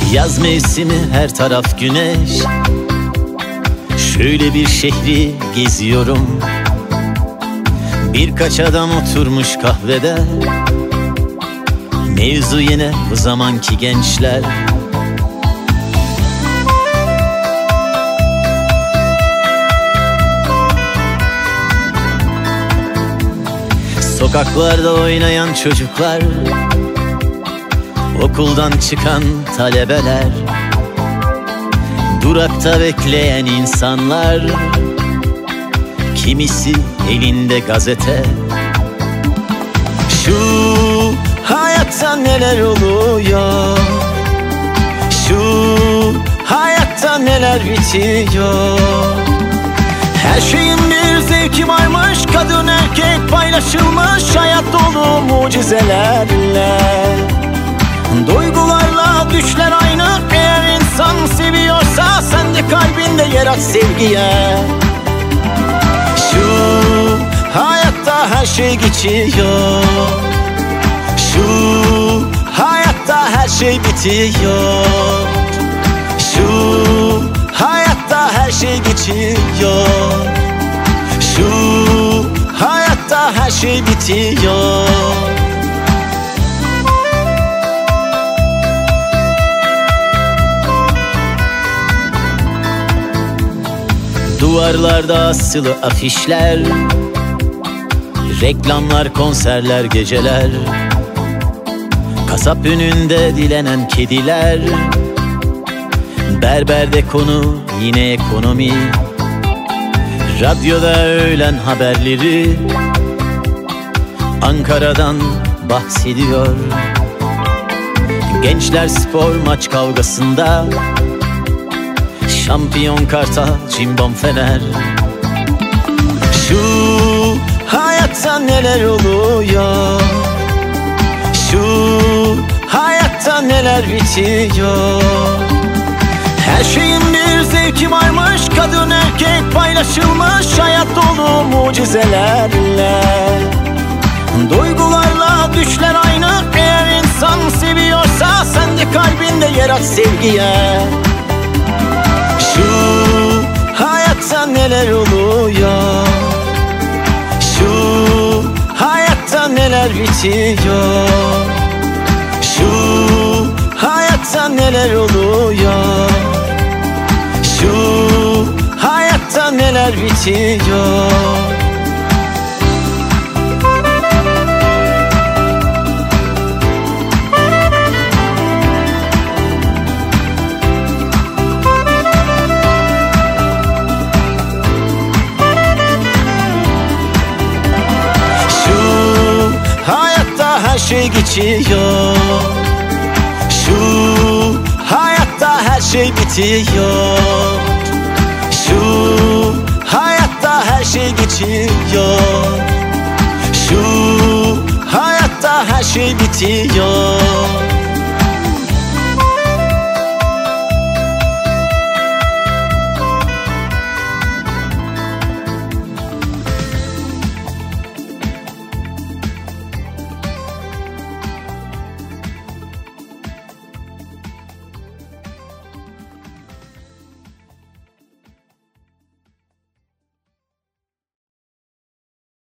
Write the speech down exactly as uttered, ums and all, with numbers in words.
Yaz mevsimi, her taraf güneş. Şöyle bir şehri geziyorum. Birkaç adam oturmuş kahvede. Mevzu yine bu zamanki gençler. Sokaklarda oynayan çocuklar, okuldan çıkan talebeler, durakta bekleyen insanlar, kimisi elinde gazete. Şu hayatta neler oluyor, şu hayatta neler bitiyor. Her şeyin bir zevki varmış, kadın erkek paylaşılmış, hayat dolu mucizelerle. Duygularla düşler aynı, eğer insan seviyorsa sen de kalbinde yer aç sevgiye. Şu hayatta her şey geçiyor, şu hayatta her şey bitiyor. Şu hayatta her şey geçiyor, şu hayatta her şey bitiyor. Duvarlarda asılı afişler, reklamlar, konserler, geceler, kasap önünde dilenen kediler, berberde konu yine ekonomi, radyoda öğlen haberleri Ankara'dan bahsediyor. Gençler spor maç kavgasında, şampiyon Kartal, Cimbom Fener. Şu hayatta neler oluyor, şu hayatta neler bitiyor. Her şeyin bir zevki varmış, kadın erkek paylaşılmış, hayat dolu mucizelerle. Duygularla düşler aynı, eğer insan seviyorsa sen de kalbinde yer aç sevgiye. Şu hayatta neler oluyor, şu hayatta neler bitiyor. Şu hayatta neler oluyor, şu hayatta neler bitiyor. Her şey geçiyor, şu hayatta her şey bitiyor. Şu hayatta her şey geçiyor, şu hayatta her şey bitiyor.